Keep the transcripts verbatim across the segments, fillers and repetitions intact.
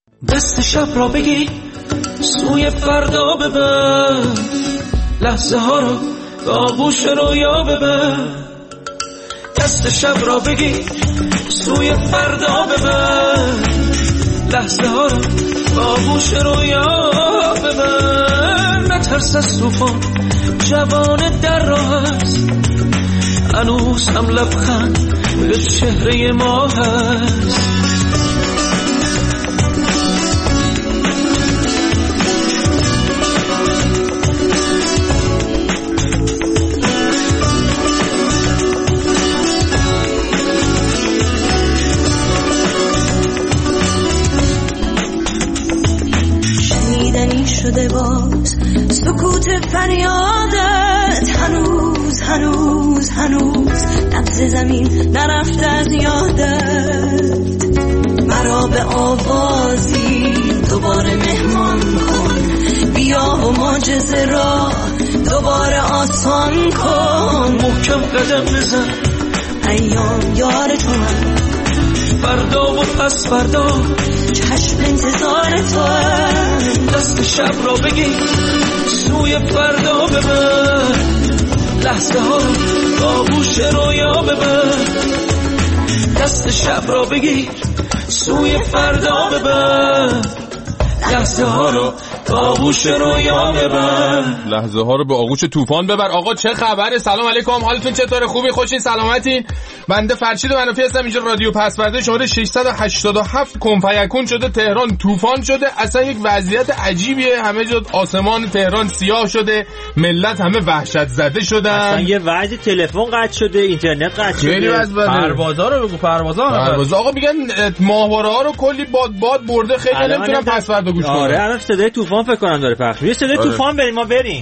دست شب را بگی سوی فردا ببر، لحظه ها رو به آغوش رویا ببر. دست شب را بگی سوی فردا ببر، لحظه ها رو به آغوش رویا ببر. نترس از طوفان، جوان در راه است، هنوز هم لبخند به چهره ما هست. شده باز سکوت فریادت، هنوز هنوز هنوز نبض زمین نرفته از یادت. مرا به آوازی دوباره مهمان کن، بیا و معجزه را دوباره آسان کن. محکم قدم بزن، ایام یار تو هم، فردا و پس فردا چشم انتظار تو هم. دست شب را بگی سوی فردا ببر، لحظه ها رو به آغوش رویا ببر. دست شب را بگی سوی فردا ببر، لحظه ها رو به آغوش رویا ببر. لحظه ها رو به آغوش طوفان ببر. آقا چه خبره؟ سلام علیکم، حالتون چطوره؟ خوبی؟ خوشین؟ سلامتین؟ بنده فرشید منافی هستم، اینجا رادیو پسورده شماره ششصد و هشتاد و هفت. کنفیکون شده تهران، طوفان شده، اصلا یک وضعیت عجیبیه. همه جا آسمان تهران سیاه شده، ملت همه وحشت زده شدن. اصلا یه وضع تلفن قطع شده، اینترنت قطع شده. خیلی وضع بده. پروازا رو بگو، پروازا پرواز. آقا میگن ماهواره ها رو کلی باد باد برده، خیلی نمیتونن پسورده گوش کنن. آره الان صدای طوفان فکر کنم داره پخش میشه. صدای آره. طوفان بریم، ما بریم.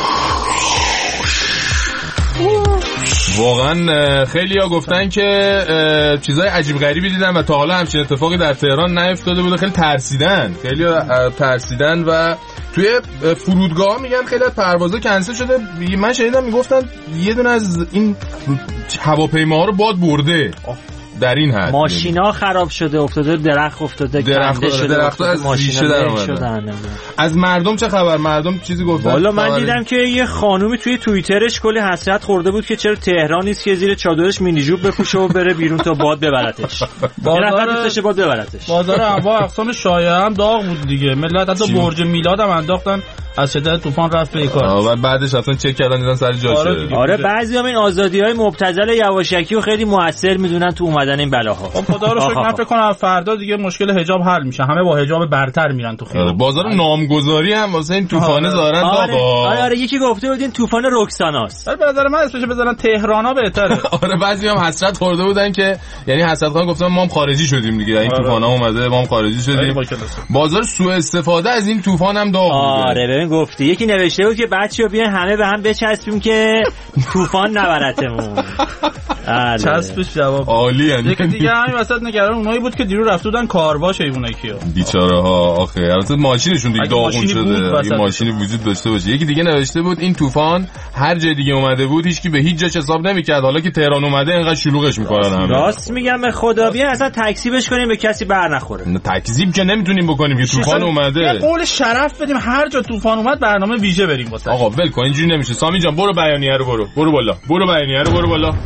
واقعا خیلی ها گفتن که چیزای عجیب غریبی دیدن و تا حالا همچین اتفاقی در تهران نیفتاده بوده. خیلی ترسیدن، خیلی ها ترسیدن و توی فرودگاه میگن خیلی پروازا کنسل شده. من شنیدم میگفتن یه دونه از این هواپیماها رو باد برده. در این حد ماشینا خراب شده، افتاده درخت، افتاده کنده شده، درخت از ریشه در اومدن. از مردم چه خبر؟ مردم چیزی گفتن؟ والا من دیدم که یه خانومی توی توییترش کلی حسرت خورده بود که چرا تهران نیست که زیر چادرش مینی جوب بپوشه و بره بیرون تا باد ببرتش. بازار دوستش باد ببرتش. بازار انواع اقسام شایعه هم داغ بود دیگه. ملت حتی برج میلاد هم انداختن، از شدت طوفان رفت به کار. و بعدش اصلا چک کردن دیدن سر جاشه. آره, آره بعضی‌ها این آزادی‌های مبتذل یواشکی رو خیلی موثر میدونن تو اومدن این بلاها. خب خدا رو شکر. من فکر کنم فردا دیگه مشکل حجاب حل میشه، همه با حجاب برتر میرن تو خیابون. آره بازار نامگذاری هم واسه این طوفان زارن آره. آقا. آره آره یکی گفته بود این طوفان رکساناست. آره به نظر من اسمش بزنن تهرانا بهتره. آره بعضی هم حسرت خورده بودن که یعنی حسرت خان گفتن ما هم خارجی شدیم دیگه، این طوفانا اومده ما هم خارجی شدیم. بازار سوء استفاده از این طوفان هم داغ بوده. آره ببین گفتی یکی نوشته بود که بچه‌ها بیان همه به هم بچسبیم که طوفان نبرتمون. چسبش جواب عالی. یکی دیگه همین وسط نگران اونایی بود که دیرو رفته بودن کارواش ایونا کیو بیچاره ها. آخه البته ماشینشون دیگه داغون شده، یه ماشینی وجود داشته باشه. یکی دیگه نوشته بود این طوفان هر جای دیگه اومده بود هیچ کی به هیچ جاش حساب نمی‌کرد، حالا که تهران اومده اینقدر شلوغش می‌کنن همه. راست میگم به خدا بیان اصلا تکذیبش کنیم به کسی بر نخوره. تکذیب که نمیتونیم بکنیم که طوفان اومده. یه قول شرف بدیم هر جا طوفان اومد برنامه ویژه بریم واسه. آقا ول کن اینجوری نمیشه. سامی جان برو بیانیه رو برو برو بالا، برو بیانیه رو برو بالا.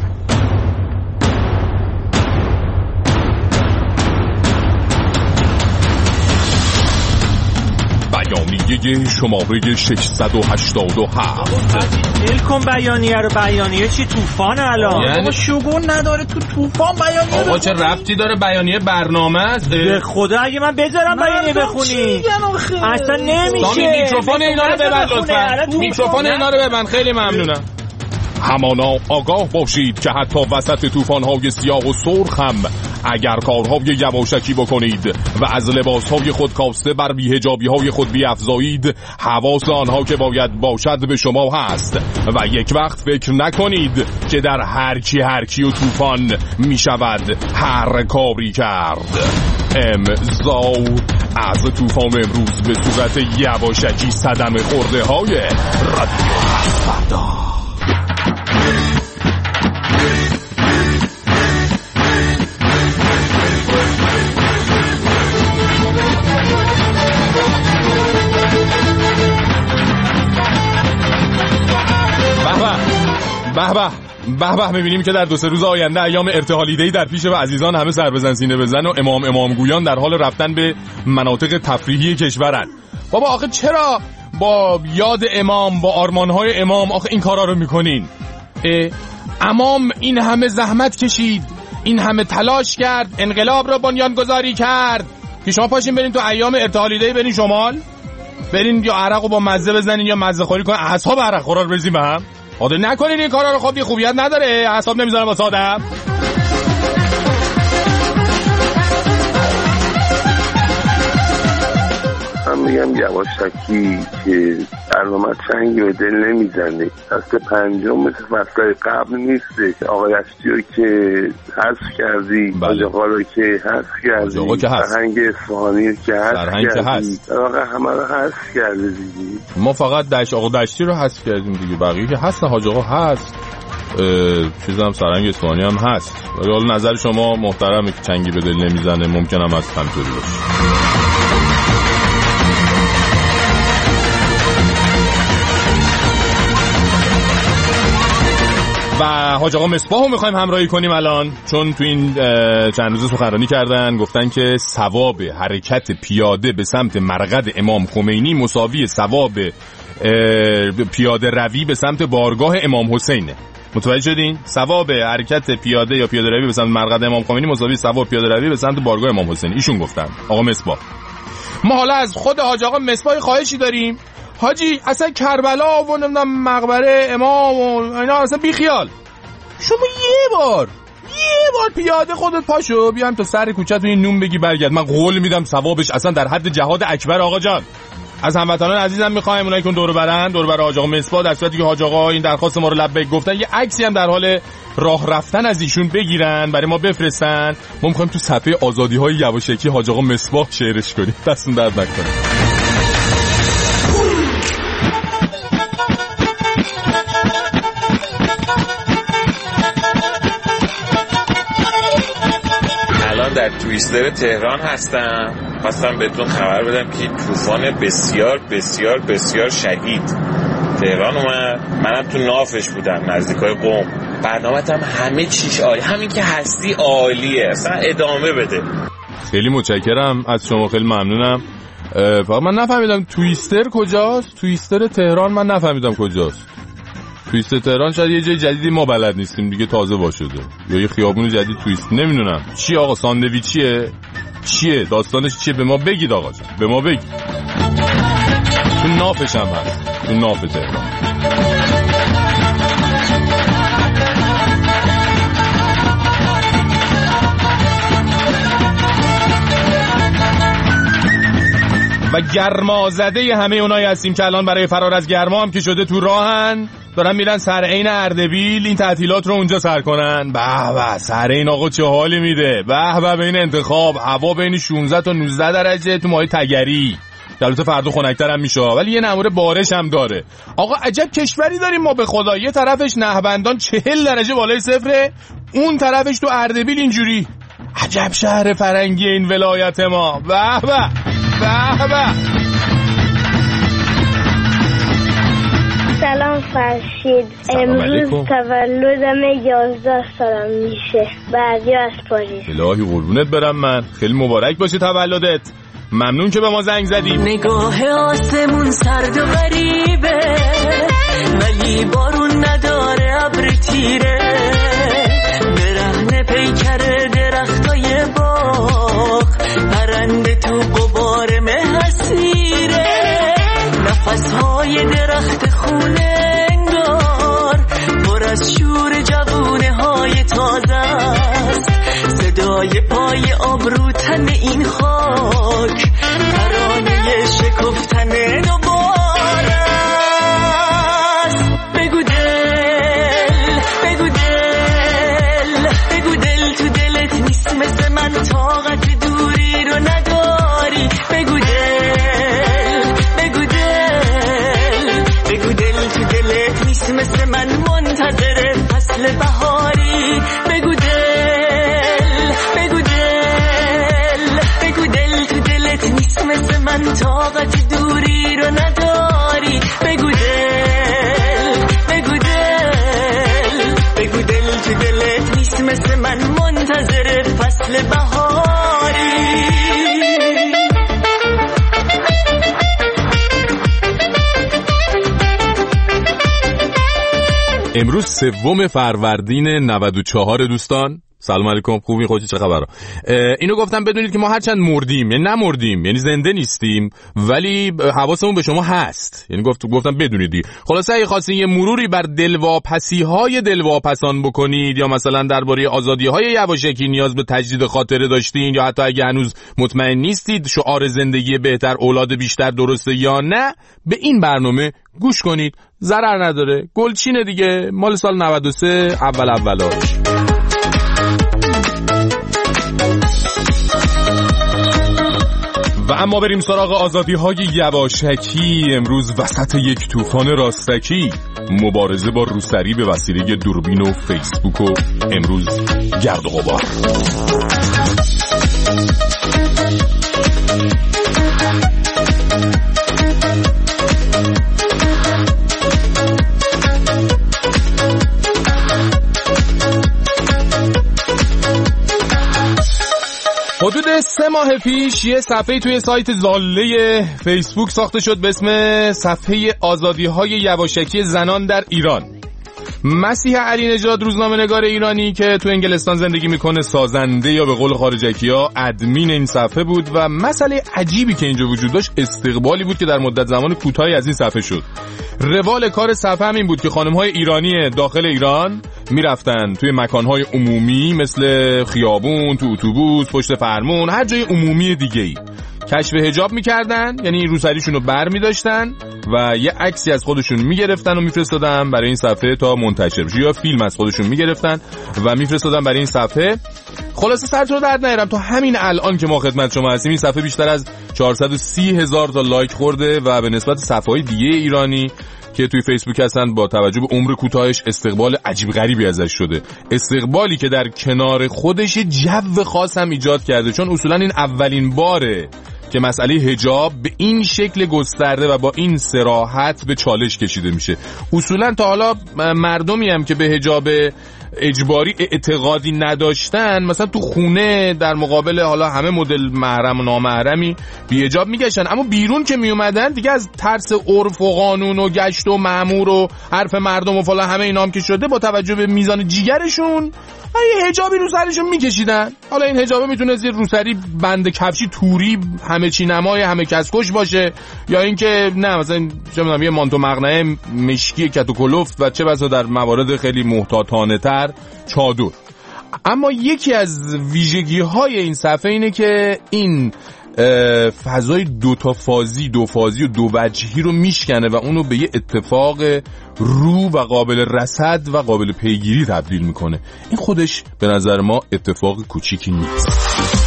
بیانیه شماره ششصد و هشتاد و هفت. ول کن بیانیه رو. بیانیه چی؟ طوفان الان یعنی شگون نداره تو طوفان بیانیه. آقا چه ربطی داره؟ بیانیه برنامه است. به خدا اگه من بذارم بیانیه بخونی اصلا نمیشه. سامی میکروفون اینا رو ببند لطفا. میکروفون اینا رو ببند، خیلی ممنونم. همانا آگاه باشید که حتی وسط طوفان‌های سیاه و سرخ هم اگر کارهای یواشکی بکنید و از لباسهای خود کاسته بر بی‌حجابی‌های خود بیافزایید، حواس آنها که باید باشد به شما هست و یک وقت فکر نکنید که در هر کی هر کی و طوفان می شود هر کاری کرد. امضا از طوفان امروز به صورت یواشکی صدمه خورده های رادیو پسورده. به به به به می‌بینیم که در دو سه روز آینده ایام ارتحالیده‌ای در پیش و عزیزان همه سر بزن سینه بزن و امام امامگویان در حال رفتن به مناطق تفریحی کشورن. بابا آخه چرا با یاد امام، با آرمان‌های امام آخه این کارا رو می‌کنین؟ امام این همه زحمت کشید، این همه تلاش کرد، انقلاب را بنیانگذاری کرد که شما پاشین برین تو ایام ارتحالیده‌ای برین شمال، برین یا عرقو با مزه بزنین یا مزه خوری کنین، اعصاب عرق خورا رو بریزین به هم. آده نکنین این کارا رو، خب یه خوبیت نداره، اعصاب نمیذاره با آدم. من میگم یواشکی که برنامه چنگی به دل نمیزنه. فصل پنجم مثل فصل قبل نیسته. آقای اشتیو که حذف کردی، آقا رو که حذف کردی، فرهنگ اصفهانی که حذف کردی، آقا همه رو حذف کردی دیگه. ما فقط دشت آقا دشتی رو حذف کردیم دیگه، بقیه که هست، حاج آقا هست، چیزم فرهنگ اصفهانی هم هست. ولی حالا نظر شما محترمه که چنگی به دل نمیزنه، ممکنم از همطوری باشه. و حاج آقا مصباح رو میخوایم همراهی کنیم الان، چون تو این چند روز سخنرانی کردن، گفتن که ثواب حرکت پیاده به سمت مرقد امام خمینی مساوی ثواب پیاده روی به سمت بارگاه امام حسینه. متوجه شدین؟ ثواب حرکت پیاده یا پیاده روی به سمت مرقد امام خمینی مساوی ثواب پیاده روی به سمت بارگاه امام حسین. ایشون گفتن، آقا مصباح. ما حالا از خود حاج آقا مصباح خواهشی داریم، حاجی اصلا کربلا و نمیدونم مقبره امام و اینا اصلا بی خیال. شما یه بار یه بار پیاده خودت پاشو بیام تا سر کوچه تو این نون بگی برگرد، من قول میدم ثوابش اصلا در حد جهاد اکبر. آقا جان از هموطنان عزیزم میخوایم اونایی که دور برن دور بر حاج آقا مصباح، در صورتی که حاج آقا این درخواست ما رو لبیک گفتن، یه عکسی هم در حال راه رفتن از ایشون بگیرن برای ما بفرستن. ما میخوایم تو صفحه آزادی‌های یواشکی حاج آقا مصباح شعرش کنیم. دستون درد نکنه. در تویستر تهران هستم، خواستم بهتون خبر بدم که طوفان بسیار بسیار بسیار شدید تهران اومد. منم تو نافش بودم نزدیکای قم. برنامه‌تم همه چیش عالی، همین که هستی عالیه، اصلا ادامه بده. خیلی متشکرم از شما، خیلی ممنونم. فقط من نفهمیدم تویستر کجاست؟ تویستر تهران من نفهمیدم کجاست. تویست تهران شاید یه جای جدیدی ما بلد نیستیم دیگه، تازه وا شده یا یه خیابون جدید تویست، نمیدونم چی. آقا ساندویچیه چیه؟ داستانش چیه؟ به ما بگید آقا جان، به ما بگید. تو نافش هم هست، تو ناف تهران. و گرمازده همه اونایی هستیم که الان برای فرار از گرما هم که شده تو راهن، دارن میرن سرعین اردبیل این تعطیلات رو اونجا سر کنن. به به سرعین آقا چه حالی میده، به به بین انتخاب هوا بین شانزده تا نوزده درجه تو ماه تگری، البته فردا خنک‌تر هم میشه ولی یه نموره بارش هم داره. آقا عجب کشوری داریم ما به خدا، یه طرفش نهبندان چهل درجه بالای صفره، اون طرفش تو اردبیل اینجوری. عجب شهر فرنگی این ولایت ما. به به به به. سلام فرشید، امروز تولدم یازده سالم میشه. بعدی از پاریس. الهی قربونت برم من، خیلی مبارک باشه تولدت. ممنون که به ما زنگ زدی. نگاه آسمون سرد و غریبه ولی بارون نداره، ابر تیره برهنه پیکر درختای باغ، پرنده تو غبار مه اسیره، نفسهای درخت خونه انگار پر از شور جوونه های تازه است، صدای پای آبرو تن این خاک، ترانه شکفتن دوباره است. بگو دل، بگو دل، بگو دل تو دلت نیست مثل من، طاقت دوری رو نداری. بگو دل، بگو دل، بگو دل تو دلت نیست مثل من، منتظر فصل بهاری. بگو دل، بگو دل، بگو دل تو دلت نیست مثل من، طاقت دوری رو نداری. بگو دل، بگو دل، اهل بهاری. امروز سوم فروردین نود و چهار دوستان. سلام علیکم، خوبی؟ خودت چه خبره؟ اینو گفتم بدونید که ما هرچند مردیم، یعنی نمردیم، یعنی زنده نیستیم، ولی حواسمون به شما هست. یعنی گفت گفتم بدونید دیگه. خلاصه اگه خواستین یه مروری بر دلواپسی‌های دلواپسان بکنید، یا مثلا درباره آزادی‌های یواشکی نیاز به تجدید خاطره داشتین، یا حتی اگه هنوز مطمئن نیستید شعار زندگی بهتر اولاد بیشتر درسته یا نه، به این برنامه گوش کنید. ضرر نداره، گلچینه دیگه، مال سال نود و سه اول اولاش. و اما بریم سراغ آزادی‌های یواشکی. امروز وسط یک طوفان راستکی، مبارزه با روسری به وسیله دوربین و فیسبوک و امروز گرد و غبار. حدود سه ماه پیش یه صفحه توی سایت زاله فیسبوک ساخته شد به اسم صفحه آزادی‌های یواشکی زنان در ایران. مسیح علی نژاد، روزنامه‌نگار ایرانی که تو انگلستان زندگی میکنه، سازنده یا به قول خارجکی‌ها ادمین این صفحه بود و مسئله عجیبی که اینجا وجود داشت استقبالی بود که در مدت زمان کوتاهی از این صفحه شد. روال کار صفحه همین بود که خانم‌های ایرانی داخل ایران میرفتن توی مکان‌های عمومی مثل خیابون، تو اتوبوس، پشت فرمون، هر جای عمومی دیگه‌ای کشف حجاب میکردن، یعنی روسریشون رو بر میداشتن و یه عکسی از خودشون میگرفتن و میفرستادن برای این صفحه تا منتشر بشه، یا فیلم از خودشون میگرفتن و میفرستادن برای این صفحه. خلاصه سرتون رو درد نیارم، تا همین الان که ما خدمت شما هستیم این صفحه بیشتر از چهارصد و سی هزار تا لایک خورده و به نسبت صفحه‌های دیگه ایرانی که توی فیسبوک هستن با توجه به عمر کوتاهش استقبال عجیب غریبی ازش شده. استقبالی که در کنار خودش جو خاص هم ایجاد کرده، چون اصولا این اولین باره که مسئله حجاب به این شکل گسترده و با این صراحت به چالش کشیده میشه. اصولا تا حالا مردمی هم که به حجاب اجباری اعتقادی نداشتن، مثلا تو خونه در مقابل حالا همه مدل محرم و نامحرمی بی حجاب میگشتن، اما بیرون که میومدن دیگه از ترس عرف و قانون و گشت و مأمور و حرف مردم و فلان همه اینام که شده، با توجه به میزان جیگرشون یه حجابی رو سرشون میکشیدن. حالا این حجابه میتونه زیر روسری بند کفشی توری همه چی نمای همه کس کش باشه، یا اینکه نه مثلا چه میدونم یه مانتو مقنعه مشکی کت و کلفت و چه بسا در موارد خیلی محتاطانه تر چادر. اما یکی از ویژگی های این صفحه اینه که این فضای دو تا فازی دو فازی و دو وجهی رو میشکنه و اونو به یه اتفاق رو و قابل رصد و قابل پیگیری تبدیل میکنه. این خودش به نظر ما اتفاق کوچیکی نیست.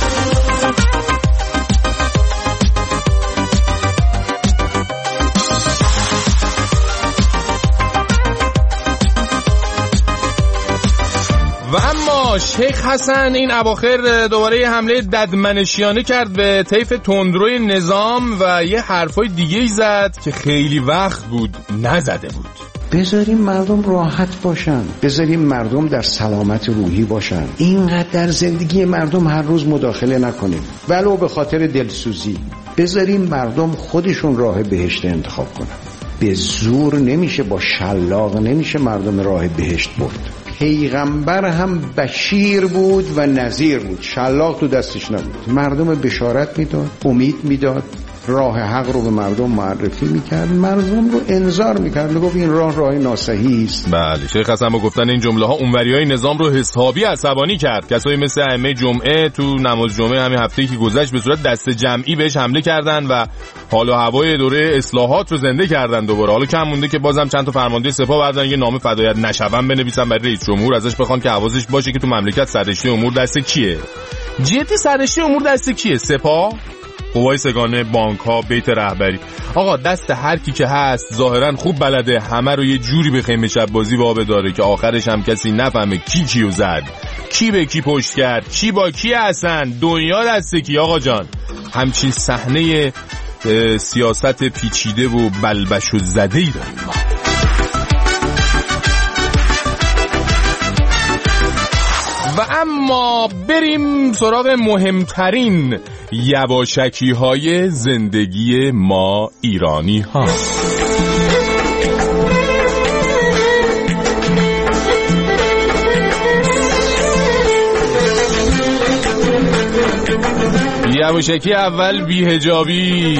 و اما شیخ حسن این اواخر دوباره حمله ددمنشیانه کرد به طیف تندروی نظام و یه حرفای دیگه زد که خیلی وقت بود نزده بود. بذاریم مردم راحت باشن، بذاریم مردم در سلامت روحی باشن، اینقدر در زندگی مردم هر روز مداخله نکنیم ولو به خاطر دلسوزی. بذاریم مردم خودشون راه بهشت انتخاب کنن. به زور نمیشه، با شلاق نمیشه مردم راه بهشت برد. پیغمبر هم بشیر بود و نذیر بود، شلاق تو دستش نبود. مردم بشارت میداد، امید میداد، راه حق رو به مردم معرفی میکرد، مردم رو انذار میکرد، میگفت این راه راه ناصحی است. بله، شیخ حسن با گفتن این جمله ها اونوریای نظام رو حسابی عصبانی کرد. کسایی مثل ائمه جمعه تو نماز جمعه همین هفته‌ای که گذشت به صورت دست جمعی بهش حمله کردن و حال و هوای دوره اصلاحات رو زنده کردن دوباره. حالا کم مونده که بازم چند تا فرمانده سپاه بردن یه نامه فدایت نشوم بنویسن برای رئیس جمهور، ازش بخوان که حواسش باشه که تو مملکت سررشته امور دست کیه. جدی سررشته امور دست کیه؟ سپاه، قوای سگانه، بانک ها، بیت رهبری. آقا دست هر کی که هست ظاهرا خوب بلده همه رو یه جوری به خیمه شب بازی وابه داره که آخرش هم کسی نفهمه کی کیو زد، کی به کی پشت کرد، کی با کی هستن، دنیا دست کی. آقا جان همچین صحنه سیاست پیچیده و بلبش و زده‌ای داریم ما. و اما بریم سراغ مهمترین یواشکی های زندگی ما ایرانی ها. یواشکی اول بی‌حجابی.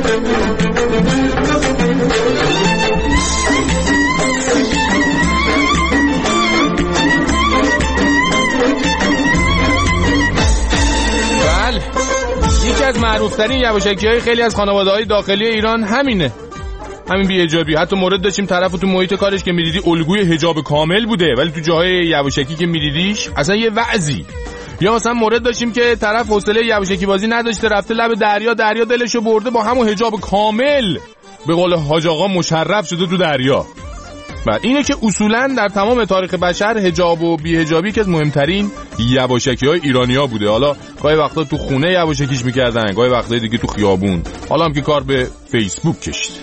بله، یکی از معروفترین یواشکی‌های خیلی از خانواده‌های داخلی ایران همینه، همین بی‌حجابی. حتی مورد داشتیم طرف تو محیط کارش که می‌دیدی الگوی حجاب کامل بوده، ولی تو جاهای یواشکی که می‌دیدیش اصلا یه وعظی. یا مثلا مورد داشتیم که طرف حوصله یواشکی بازی نداشته، رفته لب دریا، دریا دلشو برده، با همون حجاب کامل به قول حاج آقا مشرف شده تو دریا. بعد اینه که اصولا در تمام تاریخ بشر حجاب و بی‌حجابی که از مهمترین یواشکی‌های ایرانی‌ها بوده. حالا گاهی وقتا تو خونه یواشکیش می‌کردن، گاهی وقتا دیگه تو خیابون، حالا هم که کار به فیسبوک کشید.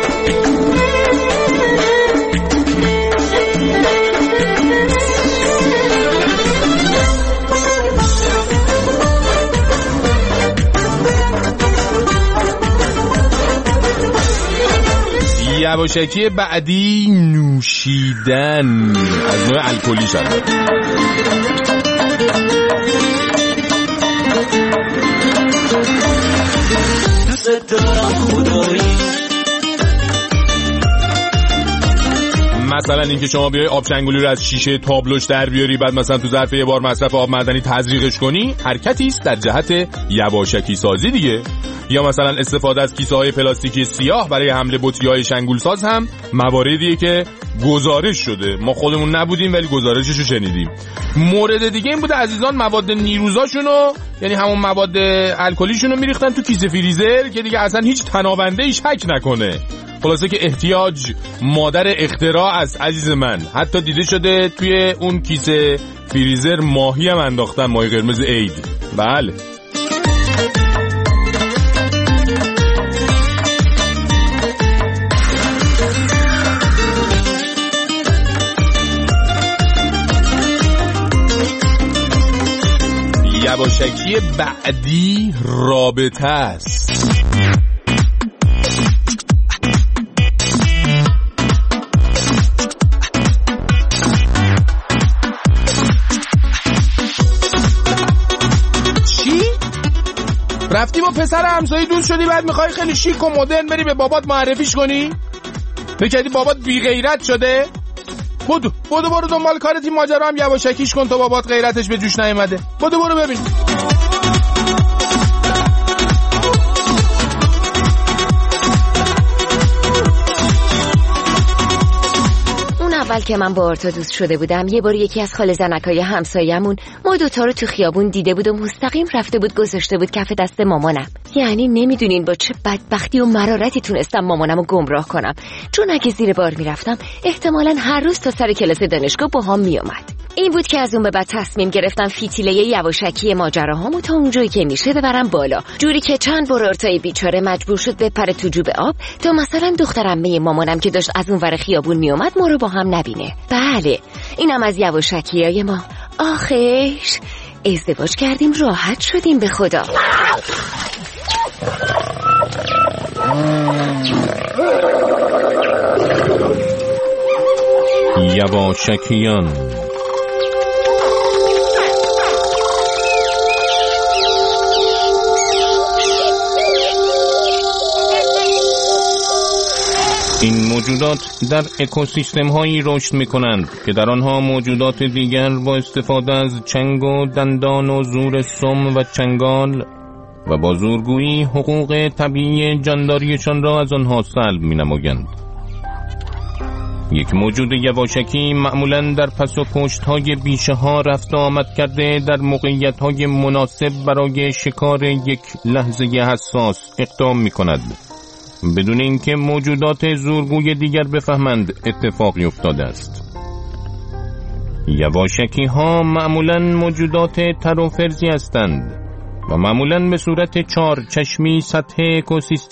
یواشکی بعدی نوشیدن از نوع الکلی شده. دوست دارم خدایی. مثلا اینکه شما بیای آب چنگولی رو از شیشه تابلوش در بیاری، بعد مثلا تو ظرف یه بار مصرف آب معدنی تزریقش کنی، حرکتی است در جهت یواشکی سازی دیگه. یا مثلا استفاده از کیسه‌های پلاستیکی سیاه برای حمل بطری‌های شنگولساز هم مواردیه که گزارش شده. ما خودمون نبودیم ولی گزارششو شنیدیم. مورد دیگه این بوده عزیزان، مواد نیروزاشونو، یعنی همون مواد الکلیشونو میریختن تو کیسه فریزر که دیگه اصلا هیچ تنابنده‌ای شک نکنه. خلاصه که احتیاج مادر اختراع است عزیز من. حتی دیده شده توی اون کیسه فریزر ماهی هم انداختن، ماهی قرمز عید. بله. یواشکی بعدی رابطه است. چی؟ رفتی با پسر همسایه دوست شدی، بعد میخوای خیلی شیک و مدرن بری به بابات معرفیش کنی؟ نکردی بابات بی غیرت شده؟ بودو بودو برو دنبال کارت، این ماجرا هم یواشکیش کن تا بابات غیرتش به جوش نیومده. بودو برو ببین. اول که من با آرتا دوست شده بودم، یه بار یکی از خاله زنکای همسایه‌مون ما دوتا رو تو خیابون دیده بود و مستقیم رفته بود گذاشته بود کف دست مامانم. یعنی نمیدونین با چه بدبختی و مرارتی تونستم مامانمو گمراه کنم، چون اگه زیر بار میرفتم احتمالاً هر روز تا سر کلاس دانشگاه با هم میومد. این بود که از اون به بعد تصمیم گرفتم فیتیله یواشکی ماجراهامو تا اونجایی که میشه ببرم بالا، جوری که چند بار آرتای بیچاره مجبور شد بپره تو جوب آب تا مثلا دخترعمه مامانم که داشت از اون ور خیابون میومد ما رو با هم نبینه. بله، اینم از یواشکیای ما. آخیش ازدواج کردیم راحت شدیم به خدا. یواشکیان. این موجودات در اکوسیستم هایی رشد می کنند که در آنها موجودات دیگر با استفاده از چنگ و دندان و زور سم و چنگال و با زورگویی حقوق طبیعی جانداریشان را از آنها سلب می نمایند. یک موجود یواشکی معمولاً در پس و پشت های بیشه ها رفت آمد کرده در موقعیت های مناسب برای شکار یک لحظه حساس اقدام می کند، بدون اینکه موجودات زورگوی دیگر بفهمند اتفاقی افتاده است. یواشکی ها معمولاً موجودات تر و فرزی هستند و معمولاً به صورت چار چشمی سطح اکوسیستم